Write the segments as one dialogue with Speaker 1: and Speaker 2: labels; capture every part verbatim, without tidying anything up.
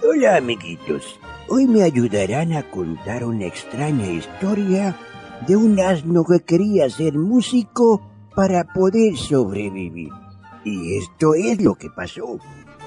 Speaker 1: Hola, amiguitos. Hoy me ayudarán a contar una extraña historia de un asno que quería ser músico para poder sobrevivir. Y esto es lo que pasó.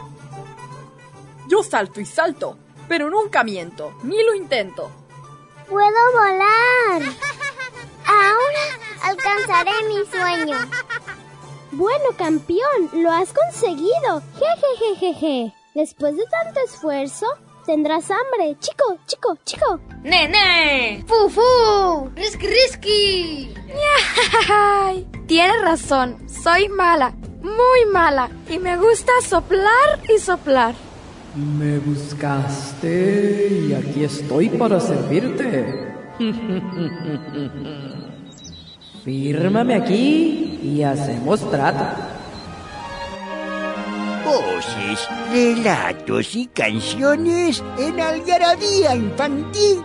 Speaker 2: Yo salto y salto, pero nunca miento, ni lo intento.
Speaker 3: ¡Puedo volar! Ahora alcanzaré mi sueño.
Speaker 4: Bueno, campeón, lo has conseguido. Jejejejeje. Después de tanto esfuerzo, tendrás hambre. Chico, chico, chico.
Speaker 5: ¡Nene! ¡Fufu! ¡Risky, risky!
Speaker 6: ¡Ay! Tienes razón, soy mala, muy mala. Y me gusta soplar y soplar.
Speaker 7: Me buscaste y aquí estoy para servirte. Fírmame aquí y hacemos trato.
Speaker 1: Voces, relatos y canciones en algarabía infantil.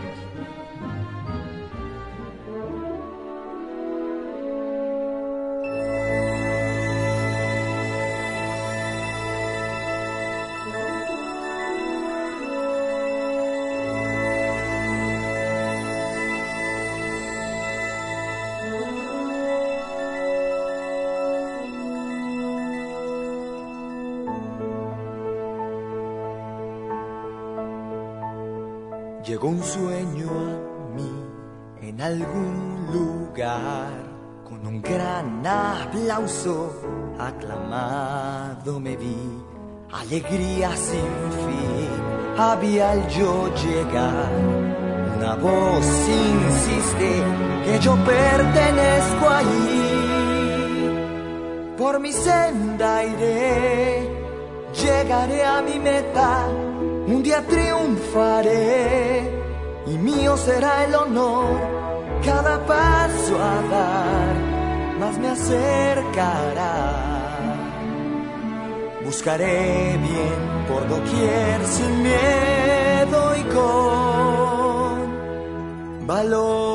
Speaker 8: Llegó un sueño a mí en algún lugar, con un gran aplauso aclamado me vi, alegría sin fin, había al yo llegar, una voz insiste que yo pertenezco ahí, por mi senda iré, llegaré a mi meta. Un día triunfaré y mío será el honor. Cada paso a dar más me acercará. Buscaré bien por doquier sin miedo y con valor.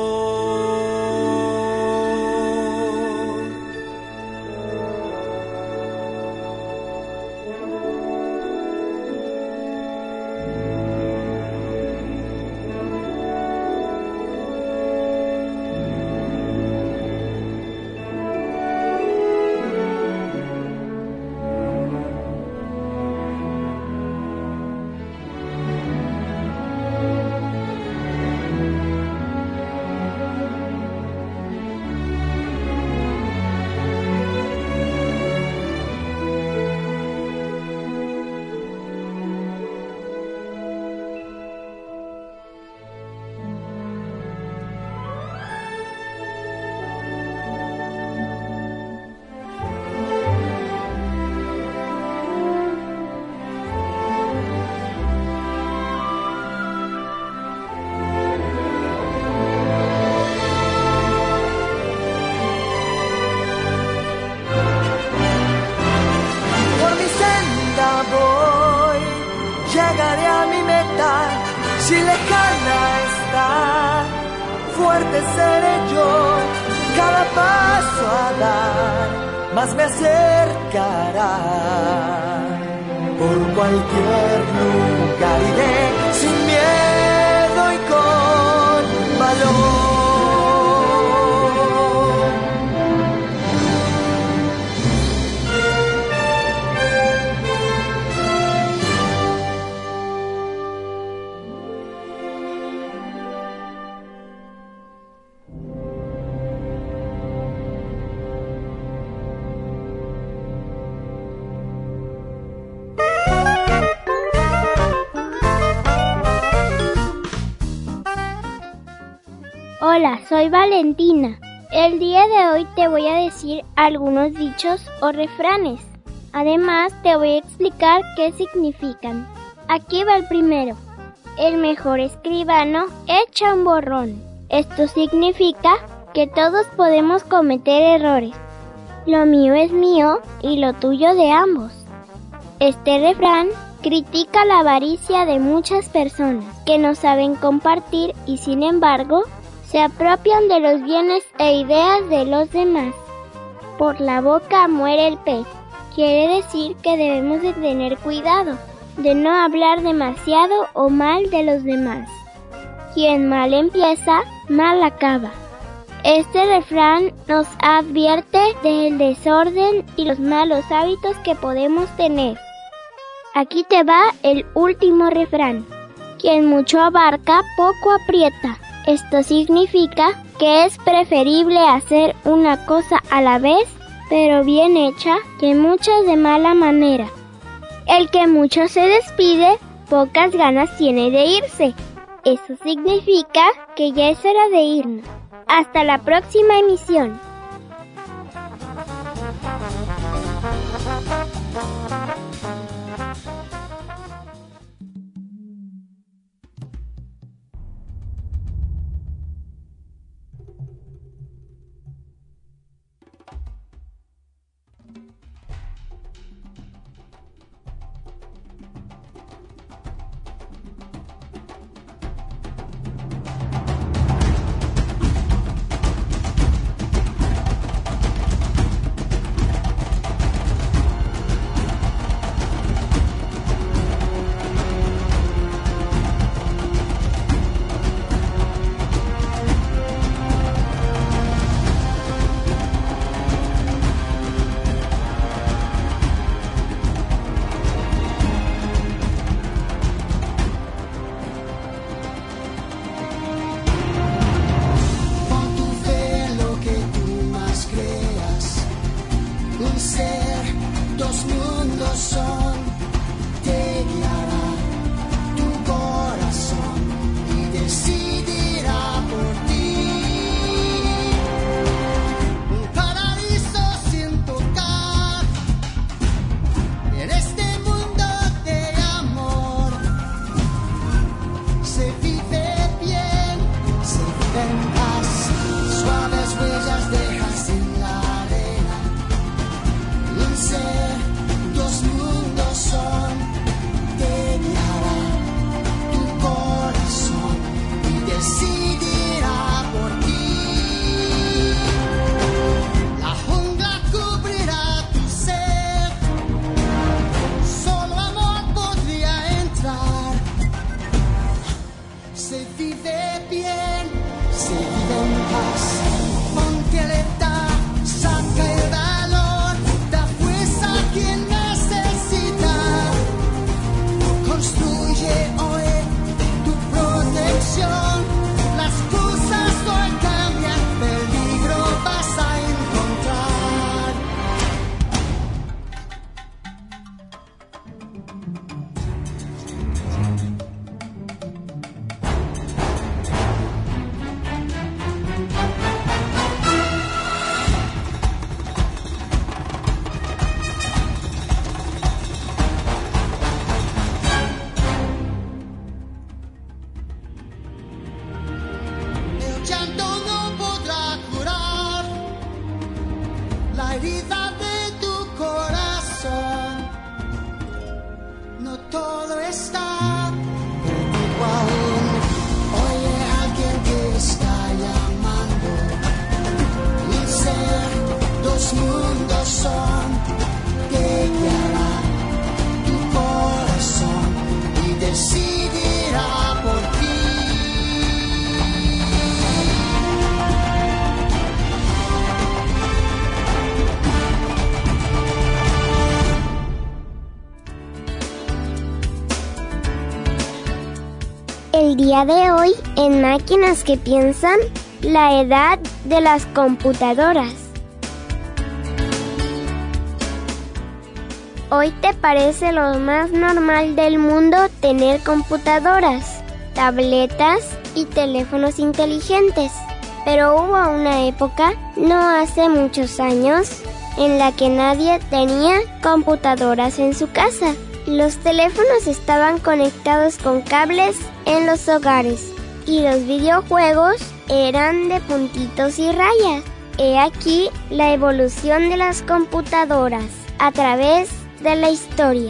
Speaker 8: Llegaré a mi meta, si lejana está, fuerte seré yo, cada paso a dar, más me acercará, por cualquier lugar iré, sin miedo y con valor.
Speaker 4: Hola, soy Valentina. El día de hoy te voy a decir algunos dichos o refranes. Además, te voy a explicar qué significan. Aquí va el primero. El mejor escribano echa un borrón. Esto significa que todos podemos cometer errores. Lo mío es mío y lo tuyo de ambos. Este refrán critica la avaricia de muchas personas que no saben compartir y sin embargo se apropian de los bienes e ideas de los demás. Por la boca muere el pez. Quiere decir que debemos de tener cuidado de no hablar demasiado o mal de los demás. Quien mal empieza, mal acaba. Este refrán nos advierte del desorden y los malos hábitos que podemos tener. Aquí te va el último refrán. Quien mucho abarca, poco aprieta. Esto significa que es preferible hacer una cosa a la vez, pero bien hecha, que muchas de mala manera. El que mucho se despide, pocas ganas tiene de irse. Eso significa que ya es hora de irnos. Hasta la próxima emisión. El día de hoy, en Máquinas que Piensan, la edad de las computadoras. Hoy te parece lo más normal del mundo tener computadoras, tabletas y teléfonos inteligentes. Pero hubo una época, no hace muchos años, en la que nadie tenía computadoras en su casa. Los teléfonos estaban conectados con cables en los hogares y los videojuegos eran de puntitos y rayas. He aquí la evolución de las computadoras a través de la historia.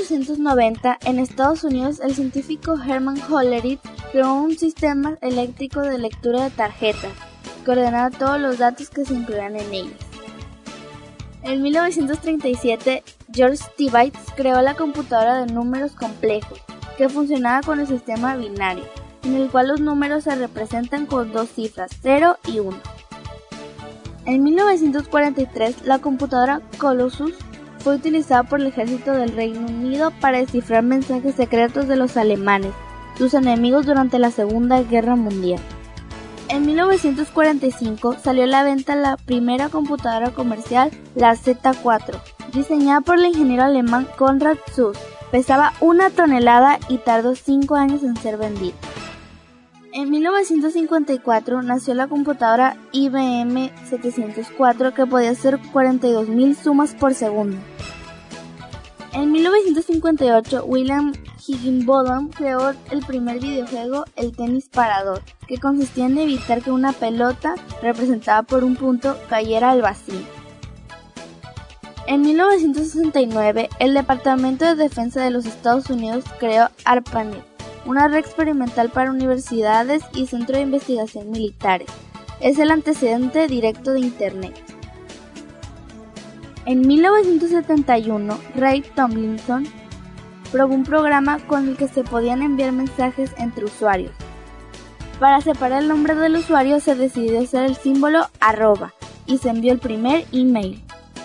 Speaker 9: ochocientos noventa, en Estados Unidos, el científico Herman Hollerith creó un sistema eléctrico de lectura de tarjetas que ordenaba todos los datos que se incluían en ellas. En mil novecientos treinta y siete, George Stibitz creó la computadora de números complejos, que funcionaba con el sistema binario, en el cual los números se representan con dos cifras, cero y uno. En mil novecientos cuarenta y tres, la computadora Colossus fue utilizada por el ejército del Reino Unido para descifrar mensajes secretos de los alemanes, sus enemigos durante la Segunda Guerra Mundial. En mil novecientos cuarenta y cinco salió a la venta la primera computadora comercial, la Z cuatro, diseñada por el ingeniero alemán Konrad Zuse. Pesaba una tonelada y tardó cinco años en ser vendida. En mil novecientos cincuenta y cuatro nació la computadora I B M setecientos cuatro, que podía hacer cuarenta y dos mil sumas por segundo. En mil novecientos cincuenta y ocho, William Higginbotham creó el primer videojuego, el tenis parador, que consistía en evitar que una pelota, representada por un punto, cayera al vacío. En mil novecientos sesenta y nueve, el Departamento de Defensa de los Estados Unidos creó ARPANET, una red experimental para universidades y centro de investigación militares. Es el antecedente directo de Internet. En mil novecientos setenta y uno, Ray Tomlinson probó un programa con el que se podían enviar mensajes entre usuarios. Para separar el nombre del usuario se decidió usar el símbolo arroba y se envió el primer email.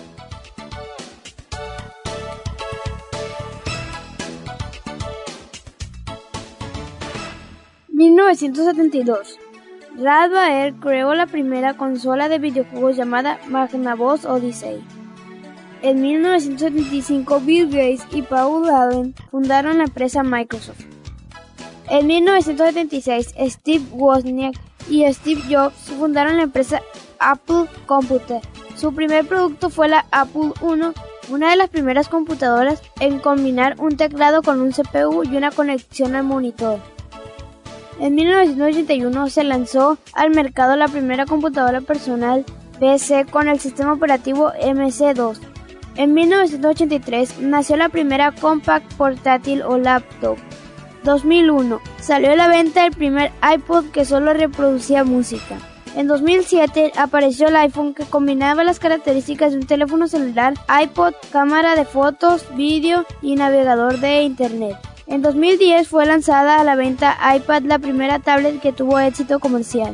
Speaker 9: mil novecientos setenta y dos. Rad Baer creó la primera consola de videojuegos llamada Magnavox Odyssey. En mil novecientos setenta y cinco, Bill Gates y Paul Allen fundaron la empresa Microsoft. En mil novecientos setenta y seis, Steve Wozniak y Steve Jobs fundaron la empresa Apple Computer. Su primer producto fue la Apple uno, una de las primeras computadoras en combinar un teclado con un C P U y una conexión al monitor. En mil novecientos ochenta y uno se lanzó al mercado la primera computadora personal P C con el sistema operativo M S dos. En mil novecientos ochenta y tres nació la primera compact portátil o laptop. dos mil uno salió a la venta el primer iPod que solo reproducía música. En dos mil siete apareció el iPhone, que combinaba las características de un teléfono celular, iPod, cámara de fotos, vídeo y navegador de internet. En dos mil diez fue lanzada a la venta iPad, la primera tablet que tuvo éxito comercial.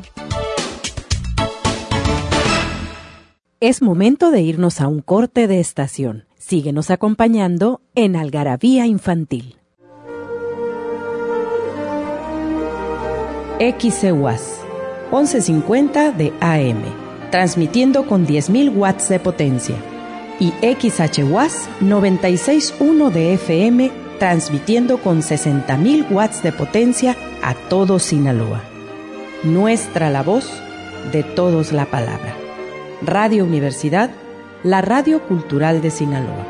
Speaker 10: Es momento de irnos a un corte de estación. Síguenos acompañando en Algarabía Infantil. X C U A S, once cincuenta de A M, transmitiendo con diez mil watts de potencia. Y X H U A S, noventa y seis punto uno de F M, transmitiendo con sesenta mil watts de potencia a todo Sinaloa. Nuestra la voz, de todos la palabra. Radio Universidad, la radio cultural de Sinaloa.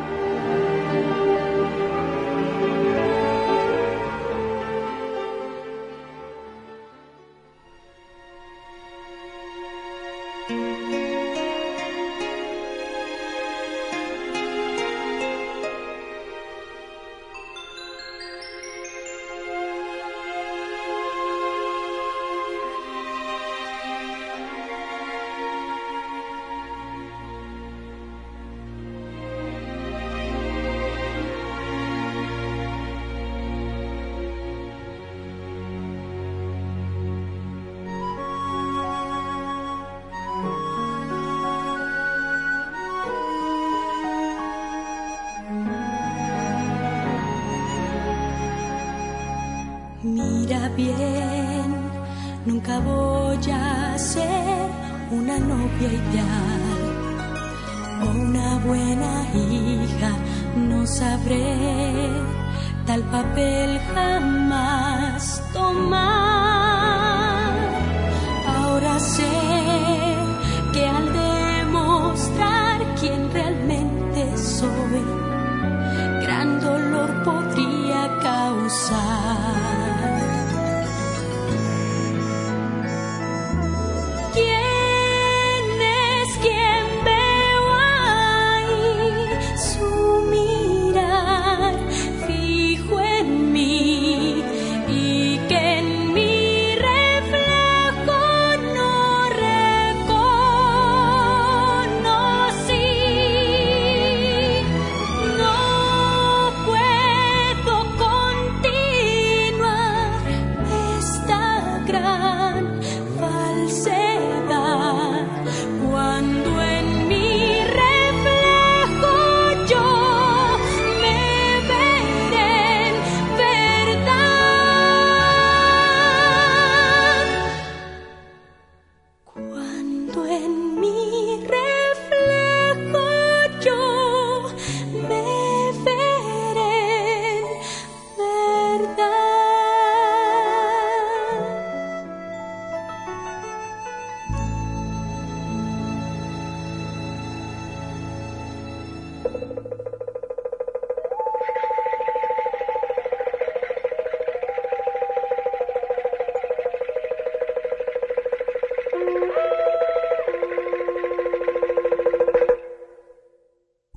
Speaker 11: Mira bien, nunca voy a ser una novia ideal o una buena hija, no sabré tal papel jamás tomar. Ahora sé que al demostrar quién realmente soy, gran dolor podría causar.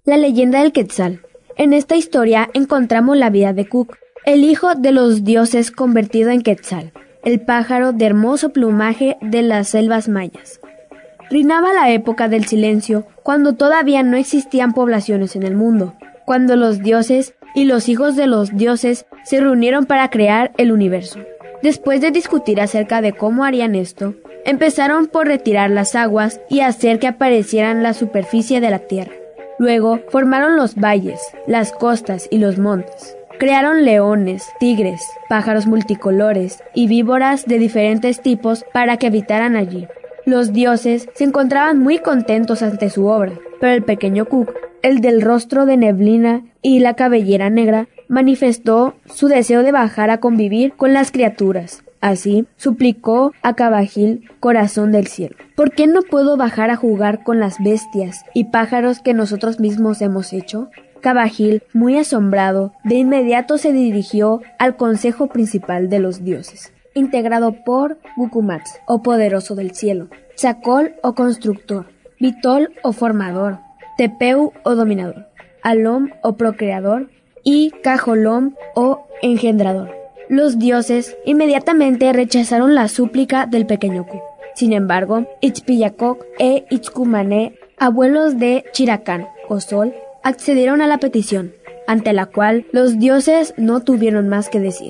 Speaker 12: La leyenda del Quetzal. En esta historia encontramos la vida de Cuc, el hijo de los dioses convertido en Quetzal, el pájaro de hermoso plumaje de las selvas mayas. Reinaba la época del silencio, cuando todavía no existían poblaciones en el mundo, cuando los dioses y los hijos de los dioses se reunieron para crear el universo. Después de discutir acerca de cómo harían esto, empezaron por retirar las aguas y hacer que aparecieran la superficie de la tierra. Luego formaron los valles, las costas y los montes. Crearon leones, tigres, pájaros multicolores y víboras de diferentes tipos para que habitaran allí. Los dioses se encontraban muy contentos ante su obra, pero el pequeño Cuc, el del rostro de neblina y la cabellera negra, manifestó su deseo de bajar a convivir con las criaturas. Así, suplicó a Cabajil, corazón del cielo: ¿por qué no puedo bajar a jugar con las bestias y pájaros que nosotros mismos hemos hecho? Cabajil, muy asombrado, de inmediato se dirigió al consejo principal de los dioses, integrado por Gucumatz, o poderoso del cielo, Tzacol, o constructor, Vitol, o formador, Tepeu, o dominador, Alom, o procreador, y Cajolom, o engendrador. Los dioses inmediatamente rechazaron la súplica del pequeño Cuc. Sin embargo, Itzpillacoc e Itzcumané, abuelos de Chiracán, o Sol, accedieron a la petición, ante la cual los dioses no tuvieron más que decir.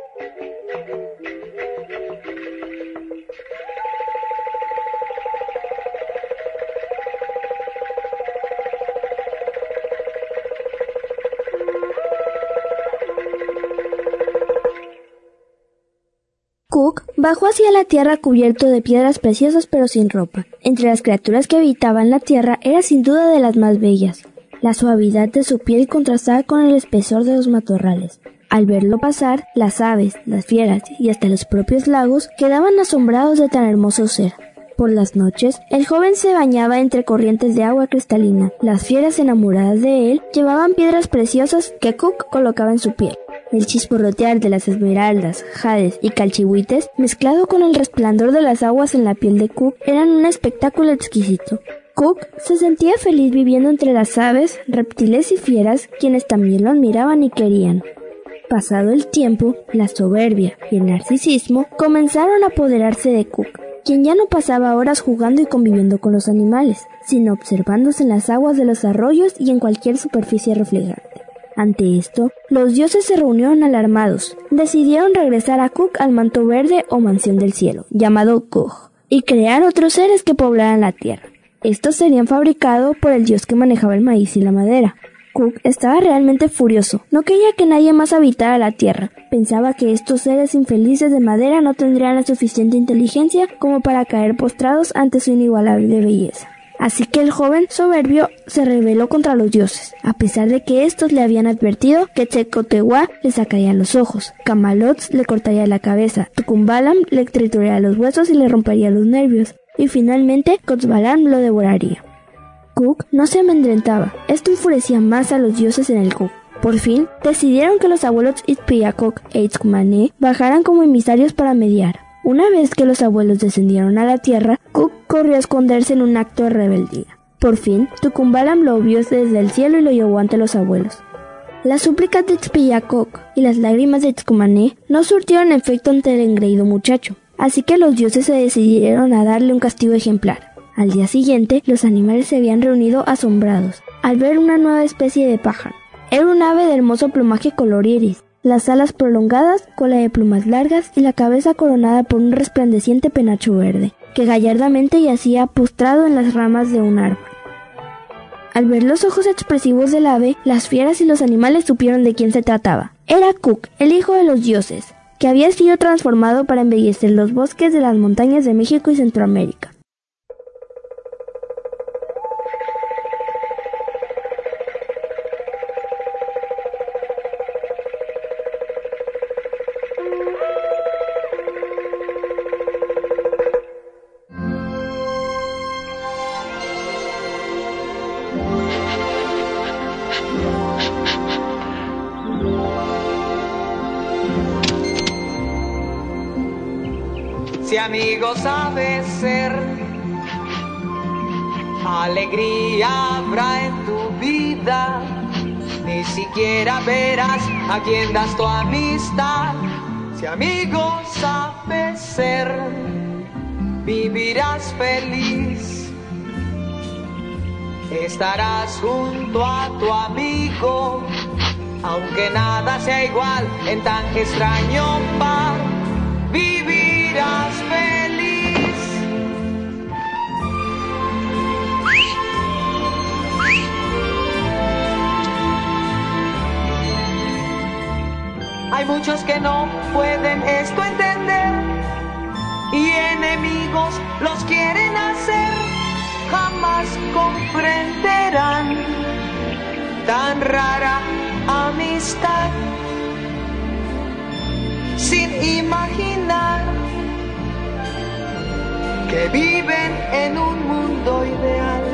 Speaker 4: Cuc bajó hacia la tierra cubierto de piedras preciosas pero sin ropa. Entre las criaturas que habitaban la tierra era sin duda de las más bellas. La suavidad de su piel contrastaba con el espesor de los matorrales. Al verlo pasar, las aves, las fieras y hasta los propios lagos quedaban asombrados de tan hermoso ser. Por las noches, el joven se bañaba entre corrientes de agua cristalina. Las fieras enamoradas de él llevaban piedras preciosas que Cuc colocaba en su piel. El chisporrotear de las esmeraldas, jades y calchihuites, mezclado con el resplandor de las aguas en la piel de Cuc, eran un espectáculo exquisito. Cuc se sentía feliz viviendo entre las aves, reptiles y fieras, quienes también lo admiraban y querían. Pasado el tiempo, la soberbia y el narcisismo comenzaron a apoderarse de Cuc, quien ya no pasaba horas jugando y conviviendo con los animales, sino observándose en las aguas de los arroyos y en cualquier superficie reflejante. Ante esto, los dioses se reunieron alarmados. Decidieron regresar a Cuc al manto verde o mansión del cielo, llamado Coj, y crear otros seres que poblaran la tierra. Estos serían fabricados por el dios que manejaba el maíz y la madera. Cuc estaba realmente furioso. No quería que nadie más habitara la tierra. Pensaba que estos seres infelices de madera no tendrían la suficiente inteligencia como para caer postrados ante su inigualable belleza. Así que el joven soberbio se rebeló contra los dioses, a pesar de que estos le habían advertido que Tecotehua le sacaría los ojos, Camalots le cortaría la cabeza, Tucumbalam le trituraría los huesos y le rompería los nervios, y finalmente Cotzbalam lo devoraría. Cuc no se amedrentaba. Esto enfurecía más a los dioses en el Cuc. Por fin, decidieron que los abuelos Itzpillacoc e Itzcumané bajaran como emisarios para mediar. Una vez que los abuelos descendieron a la tierra, Cuc corrió a esconderse en un acto de rebeldía. Por fin, Tucumbalam lo vio desde el cielo y lo llevó ante los abuelos. Las súplicas de Itzpillacoc y las lágrimas de Itzcumané no surtieron efecto ante el engreído muchacho, así que los dioses se decidieron a darle un castigo ejemplar. Al día siguiente, los animales se habían reunido asombrados al ver una nueva especie de pájaro. Era un ave de hermoso plumaje color iris, las alas prolongadas, cola de plumas largas y la cabeza coronada por un resplandeciente penacho verde, que gallardamente yacía postrado en las ramas de un árbol. Al ver los ojos expresivos del ave, las fieras y los animales supieron de quién se trataba. Era Cuc, el hijo de los dioses, que había sido transformado para embellecer los bosques de las montañas de México y Centroamérica.
Speaker 8: Si amigo sabes ser, alegría habrá en tu
Speaker 13: vida. Ni siquiera verás a quién das tu amistad. Si amigo sabes ser, vivirás feliz. Estarás junto a tu amigo, aunque nada sea igual en tan extraño par. Vivirás feliz. Hay muchos que no pueden esto entender y enemigos los quieren hacer. Jamás comprenderán tan rara amistad, sin imaginar que viven en un mundo ideal.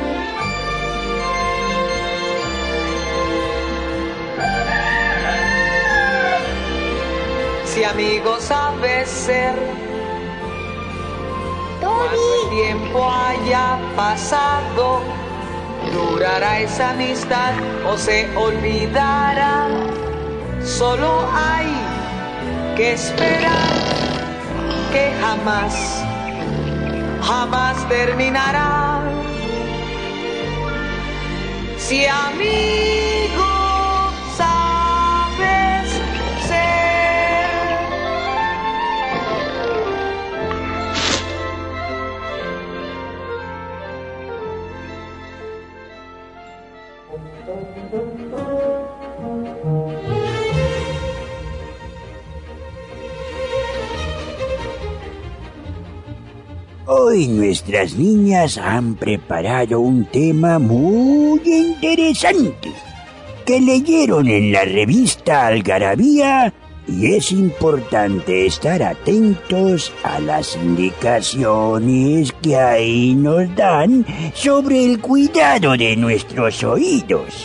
Speaker 13: Si amigo sabes ser, cuando el tiempo haya pasado, durará esa amistad o se olvidará. Solo hay que esperar que jamás, jamás terminará. Si amigo sabes ser.
Speaker 1: Hoy nuestras niñas han preparado un tema muy interesante que leyeron en la revista Algarabía, y es importante estar atentos a las indicaciones que ahí nos dan sobre el cuidado de nuestros oídos.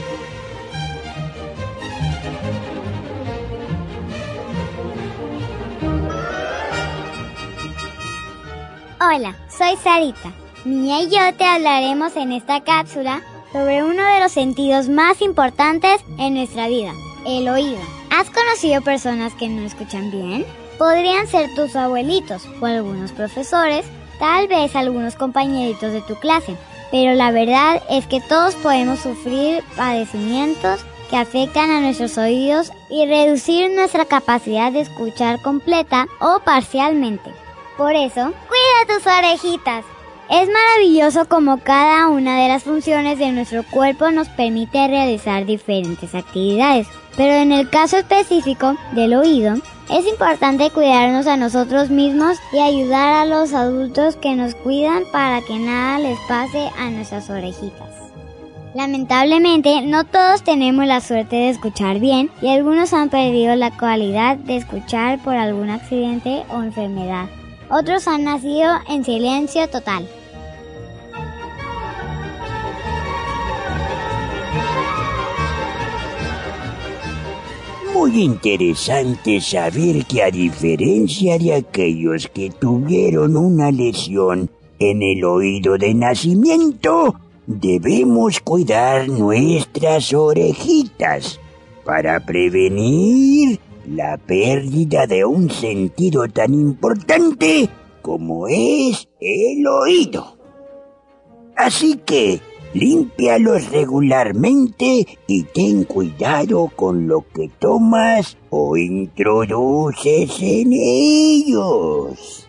Speaker 3: Hola, soy Sarita. Mía y yo te hablaremos en esta cápsula sobre uno de los sentidos más importantes en nuestra vida, el oído. ¿Has conocido personas que no escuchan bien? Podrían ser tus abuelitos o algunos profesores, tal vez algunos compañeritos de tu clase. Pero la verdad es que todos podemos sufrir padecimientos que afectan a nuestros oídos y reducir nuestra capacidad de escuchar completa o parcialmente. Por eso, cuida tus orejitas. Es maravilloso como cada una de las funciones de nuestro cuerpo nos permite realizar diferentes actividades. Pero en el caso específico del oído, es importante cuidarnos a nosotros mismos y ayudar a los adultos que nos cuidan para que nada les pase a nuestras orejitas. Lamentablemente, no todos tenemos la suerte de escuchar bien y algunos han perdido la cualidad de escuchar por algún accidente o enfermedad. Otros han nacido en silencio total.
Speaker 1: Muy interesante saber que, a diferencia de aquellos que tuvieron una lesión en el oído de nacimiento, debemos cuidar nuestras orejitas para prevenir la pérdida de un sentido tan importante como es el oído. Así que límpialos regularmente y ten cuidado con lo que tomas o introduces en ellos.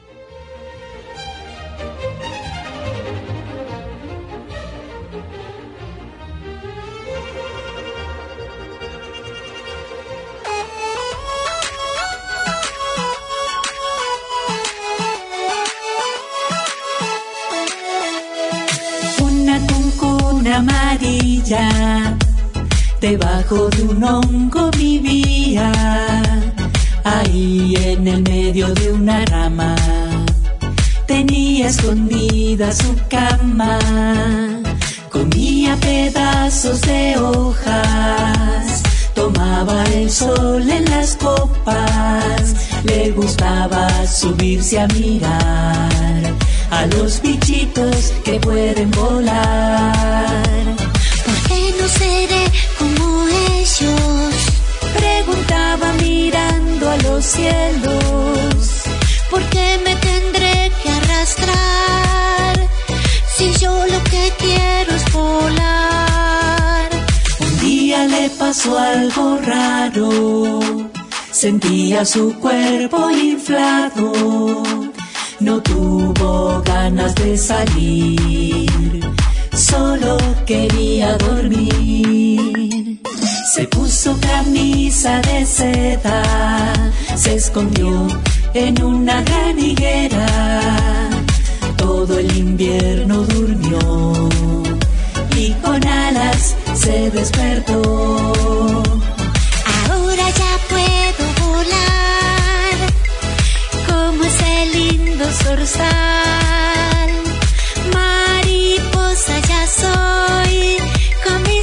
Speaker 14: Amarilla, debajo de un hongo vivía, ahí en el medio de una rama, tenía escondida su cama, comía pedazos de hojas, tomaba el sol en las copas, le gustaba subirse a mirar a los bichitos que pueden volar. ¿Por qué no seré como ellos? Preguntaba mirando a los cielos. ¿Por qué me tendré que arrastrar si yo lo que quiero es volar? Un día le pasó algo raro. Sentía su cuerpo inflado. No tuvo ganas de salir, solo quería dormir. Se puso camisa de seda, se escondió en una gran higuera. Todo el invierno durmió y con alas se despertó. Ahora ya puedo volar como ese lindo zorzal. Mariposa ya soy con mis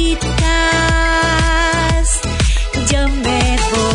Speaker 14: alitas. Yo me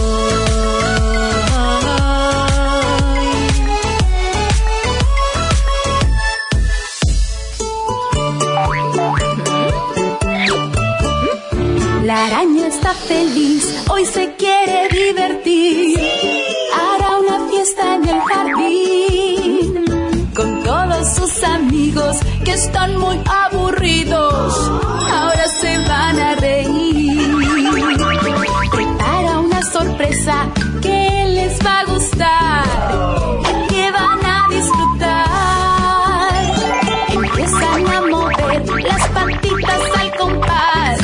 Speaker 14: La araña está feliz, hoy se quiere divertir. Hará una fiesta en el jardín con todos sus amigos que están muy aburridos. Ahora se van a reír. Prepara una sorpresa que les va a gustar y que van a disfrutar. Empiezan a mover las patitas al compás.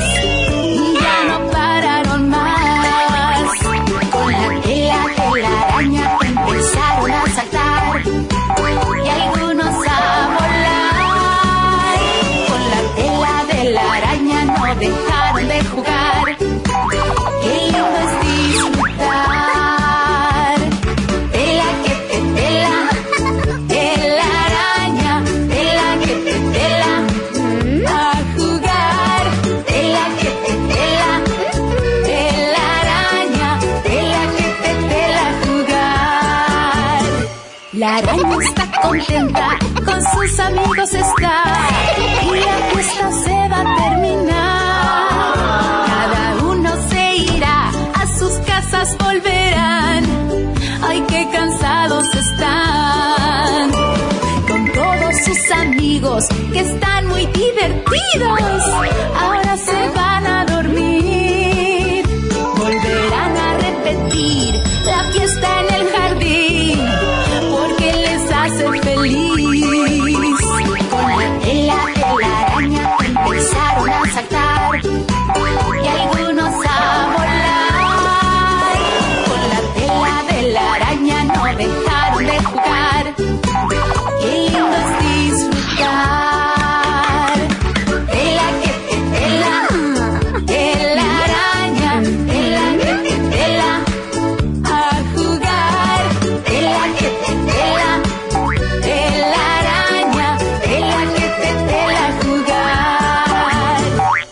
Speaker 14: Empezaron a saltar y algunos a volar. Con la tela de la araña no dejaron de jugar. Qué lindo es disfrutar. Tela que te tela, tela araña, tela que te tela, a jugar. Tela que te tela, tela araña, tela que te tela, a jugar. La araña está contenta, con sus amigos está, y la fiesta se va a terminar. Cada uno se irá, a sus casas volverán. Ay, qué cansados están. Con todos sus amigos que están muy divertidos, ahora se van a dormir. Volverán a repetir la fiesta en el jardín, porque les hace feliz. Con la tela de la araña empezaron a saltar y algunos a volar. Con la tela de la araña no dejaron de jugar. Qué lindo es disfrutar. Tela que te tela, tela araña, tela que te tela, a jugar. Tela que te tela, tela araña, tela que te tela, a jugar.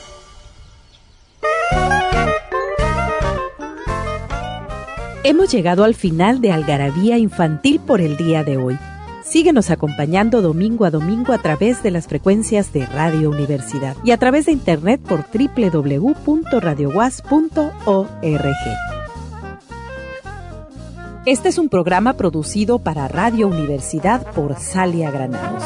Speaker 10: Hemos llegado al final de Algarabía Infantil por el día de hoy. Síguenos acompañando domingo a domingo a través de las frecuencias de Radio Universidad y a través de internet por doble u doble u doble u punto radio u a s punto org. Este es un programa producido para Radio Universidad por Salia Granados.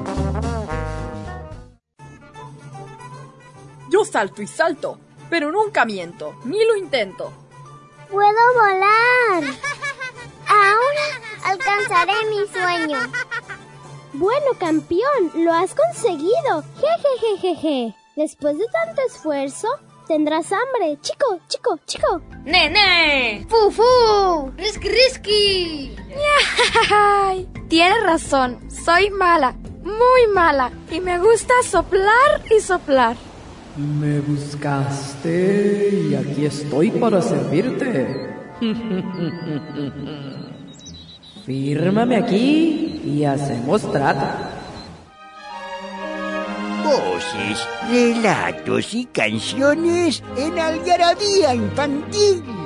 Speaker 2: Yo salto y salto, pero nunca miento, ni lo intento.
Speaker 4: ¡Puedo volar! Ahora alcanzaré mi sueño.
Speaker 15: Bueno, campeón, lo has conseguido. Jejejejeje. Después de tanto esfuerzo, tendrás hambre. Chico, chico, chico.
Speaker 5: ¡Nene! ¡Fufu! ¡Risky, risky!
Speaker 6: ¡Ay! Tienes razón, soy mala, muy mala, y me gusta soplar y soplar.
Speaker 7: Me buscaste y aquí estoy para servirte. Fírmame aquí y hacemos trato.
Speaker 1: Voces, relatos y canciones en Algarabía Infantil.